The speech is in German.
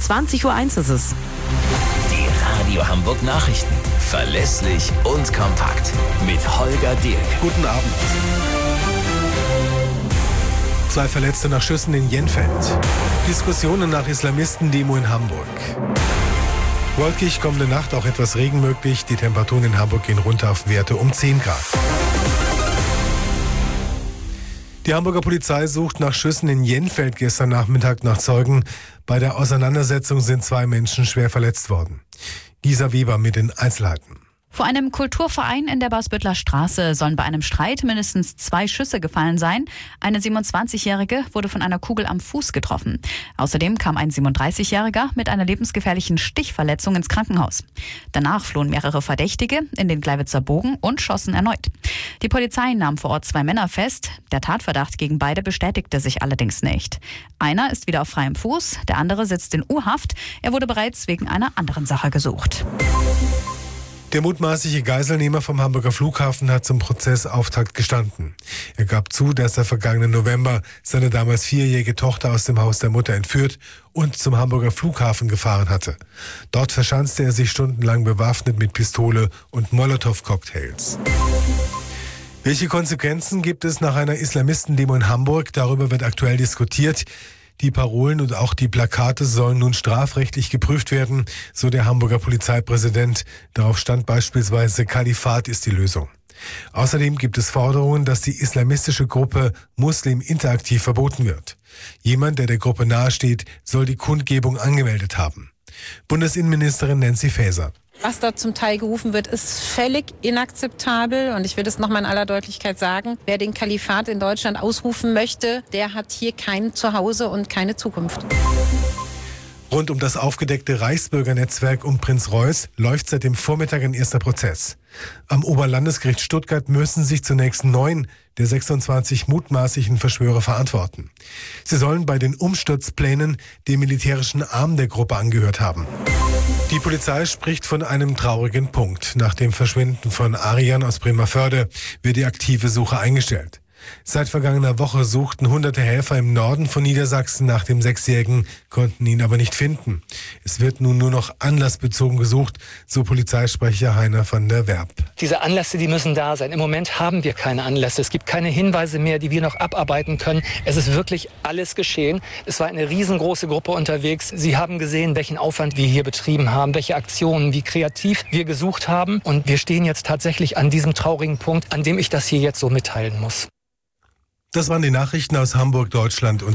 20:01 ist es. Die Radio Hamburg Nachrichten. Verlässlich und kompakt. Mit Holger Dirk. Guten Abend. 2 Verletzte nach Schüssen in Jenfeld. Diskussionen nach Islamisten-Demo in Hamburg. Wolkig, kommende Nacht auch etwas Regen möglich. Die Temperaturen in Hamburg gehen runter auf Werte um 10 Grad. Die Hamburger Polizei sucht nach Schüssen in Jenfeld gestern Nachmittag nach Zeugen. Bei der Auseinandersetzung sind 2 Menschen schwer verletzt worden. Gisa Weber mit den Einzelheiten. Vor einem Kulturverein in der Bausbüttler Straße sollen bei einem Streit mindestens 2 Schüsse gefallen sein. Eine 27-Jährige wurde von einer Kugel am Fuß getroffen. Außerdem kam ein 37-Jähriger mit einer lebensgefährlichen Stichverletzung ins Krankenhaus. Danach flohen mehrere Verdächtige in den Gleiwitzer Bogen und schossen erneut. Die Polizei nahm vor Ort 2 Männer fest. Der Tatverdacht gegen beide bestätigte sich allerdings nicht. Einer ist wieder auf freiem Fuß, der andere sitzt in U-Haft. Er wurde bereits wegen einer anderen Sache gesucht. Der mutmaßliche Geiselnehmer vom Hamburger Flughafen hat zum Prozessauftakt gestanden. Er gab zu, dass er vergangenen November seine damals 4-jährige Tochter aus dem Haus der Mutter entführt und zum Hamburger Flughafen gefahren hatte. Dort verschanzte er sich stundenlang bewaffnet mit Pistole und Molotow-Cocktails. Welche Konsequenzen gibt es nach einer Islamistendemo in Hamburg? Darüber wird aktuell diskutiert. Die Parolen und auch die Plakate sollen nun strafrechtlich geprüft werden, so der Hamburger Polizeipräsident. Darauf stand beispielsweise Kalifat ist die Lösung. Außerdem gibt es Forderungen, dass die islamistische Gruppe Muslim interaktiv verboten wird. Jemand, der Gruppe nahesteht, soll die Kundgebung angemeldet haben. Bundesinnenministerin Nancy Faeser. Was da zum Teil gerufen wird, ist völlig inakzeptabel. Und ich will das nochmal in aller Deutlichkeit sagen. Wer den Kalifat in Deutschland ausrufen möchte, der hat hier kein Zuhause und keine Zukunft. Rund um das aufgedeckte Reichsbürgernetzwerk um Prinz Reuß läuft seit dem Vormittag ein erster Prozess. Am Oberlandesgericht Stuttgart müssen sich zunächst 9 der 26 mutmaßlichen Verschwörer verantworten. Sie sollen bei den Umsturzplänen dem militärischen Arm der Gruppe angehört haben. Die Polizei spricht von einem traurigen Punkt. Nach dem Verschwinden von Arian aus Bremervörde wird die aktive Suche eingestellt. Seit vergangener Woche suchten hunderte Helfer im Norden von Niedersachsen nach dem 6-Jährigen, konnten ihn aber nicht finden. Es wird nun nur noch anlassbezogen gesucht, so Polizeisprecher Heiner van der Werb. Diese Anlässe, die müssen da sein. Im Moment haben wir keine Anlässe. Es gibt keine Hinweise mehr, die wir noch abarbeiten können. Es ist wirklich alles geschehen. Es war eine riesengroße Gruppe unterwegs. Sie haben gesehen, welchen Aufwand wir hier betrieben haben, welche Aktionen, wie kreativ wir gesucht haben. Und wir stehen jetzt tatsächlich an diesem traurigen Punkt, an dem ich das hier jetzt so mitteilen muss. Das waren die Nachrichten aus Hamburg, Deutschland und